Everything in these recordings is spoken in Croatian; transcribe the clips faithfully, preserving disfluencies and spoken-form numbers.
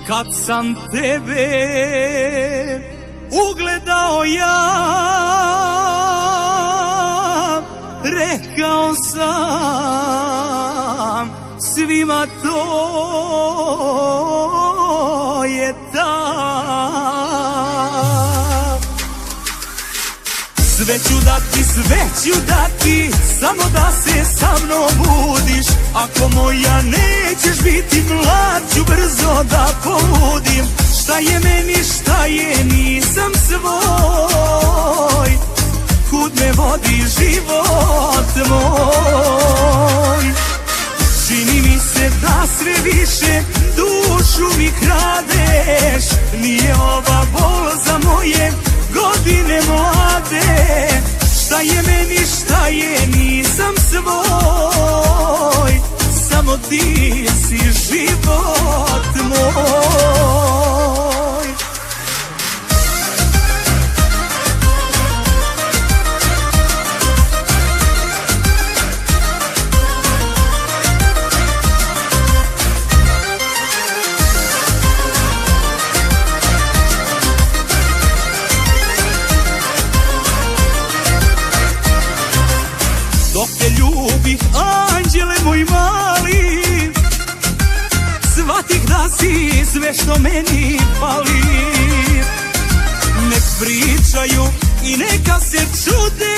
kad sam tebe ugledao ja, rekao sam svima to je ta. Sve ću dati, sve ću dati, samo da se sa mnom budiš. Ako moja nećeš biti mlad, ću brzo da poludim. Šta je meni, šta je, nisam svoj, kud me vodi život moj. Čini mi se da sve više dušu mi kradeš. Nije ova bol za moje godine mlade. Šta je meni, šta je, nisam svoj, samo ti si život moj. Dok te ljubih, anđele moj mali, shvatih da si sve što meni fali. Nek pričaju i neka se čude,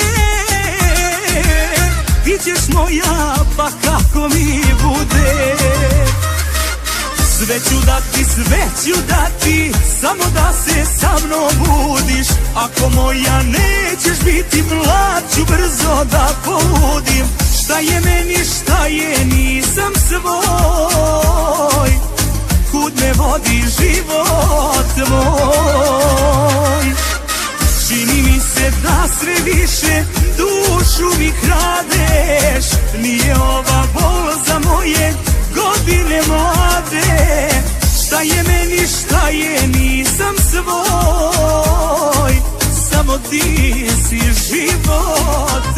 ti ćeš moja pa kako mi bude. Sve ću dati, sve ću dati, samo da se sa mnom budiš. Ako moja nećeš biti mlad, ću brzo da poludim. Šta je meni, šta je, nisam svoj, kud me vodi život moj. Čini mi se da sve više dušu mi kradeš. Nije ova bol za moje godine mlade. Šta je meni, šta je, nisam svoj, samo ti si život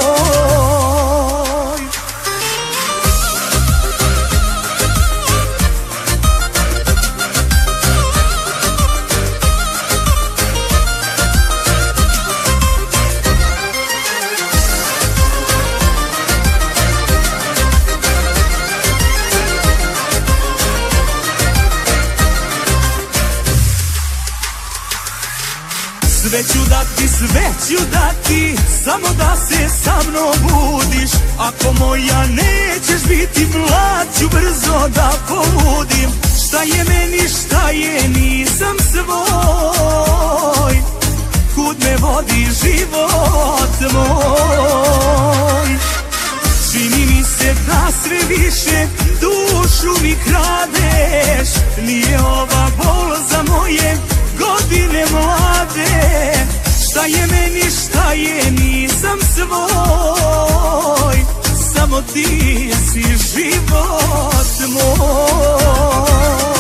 moj. Sve ću dati, sve ću dati, samo da se sa mnom budiš. Ako moja nećeš biti mlad, ću brzo da poludim. Šta je meni, šta je, nisam svoj, kud me vodi život moj. Čini mi se da sve više dušu mi kradeš. Nije ova bol za moje godine mlade. Šta je meni, šta je, nisam svoj, samo ti si život moj.